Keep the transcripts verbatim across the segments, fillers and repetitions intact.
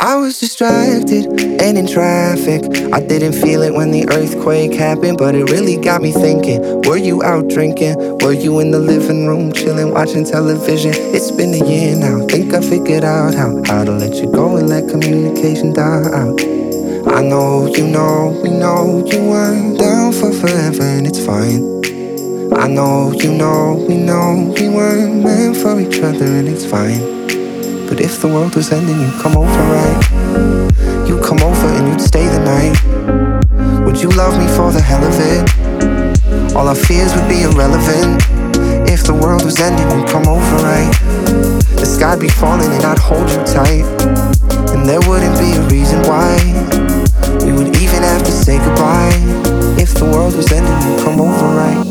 I was distracted and in traffic. I didn't feel it when the earthquake happened, but it really got me thinking. Were you out drinking? Were you in the living room chilling, watching television? It's been a year now. Think I figured out how, how to let you go and let communication die out. I know, you know, we know you weren't down for forever and it's fine. I know, you know, we know we weren't meant for each other and it's fine. But if the world was ending, you'd come over, right? You'd come over and you'd stay the night. Would you love me for the hell of it? All our fears would be irrelevant. If the world was ending, you'd come over, right? The sky'd be falling and I'd hold you tight. And there wouldn't be a reason why we would even have to say goodbye. If the world was ending, you'd come over, right?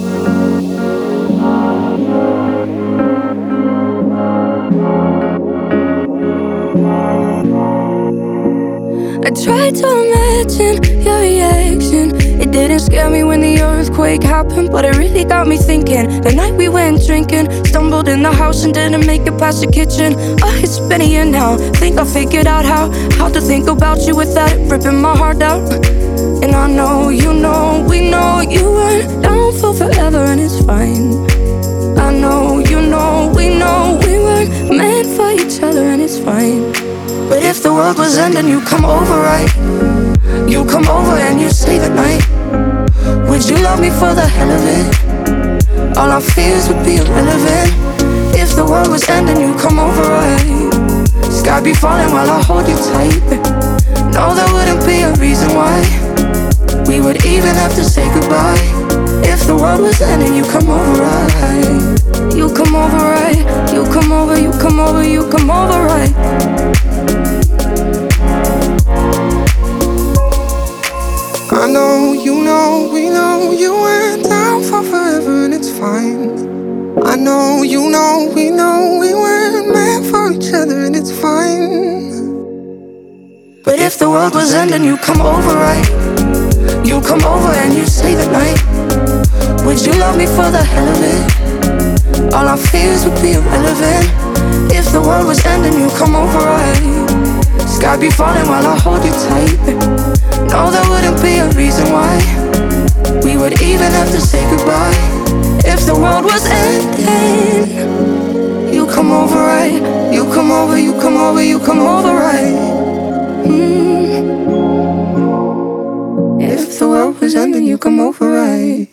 I tried to imagine your reaction. It didn't scare me when the earthquake happened, but it really got me thinking. The night we went drinking, stumbled in the house and didn't make it past the kitchen. Oh, it's been a year now. Think I figured out how How to think about you without it ripping my heart out. And I know, you know, we know you weren't down for forever and it's fine. I know, you know, we know we weren't meant for each other and it's fine. But if the world was ending, you come over, right? You come over and you stay the night. Would you love me for the hell of it? All our fears would be irrelevant. If the world was ending, you come over, right? Sky be falling while I hold you tight. No, there wouldn't be a reason why we would even have to say goodbye. If the world was ending, you come over, right? You come over, right? You come over, you come over, you come over, right? I know, you know, we know you went down for forever and it's fine. I know, you know, we know we weren't meant for each other and it's fine. But if the world was ending, you come over, right? You come over and you stay the night. Would you love me for the hell of it? All our fears would be irrelevant. If the world was ending, you come over, right? Sky be falling while I hold you tight. No, there wouldn't be a reason why we would even have to say goodbye. If the world was ending, you come over, right? You come over, you come over, you come over, right? Mm. If the world was ending, you come over, right?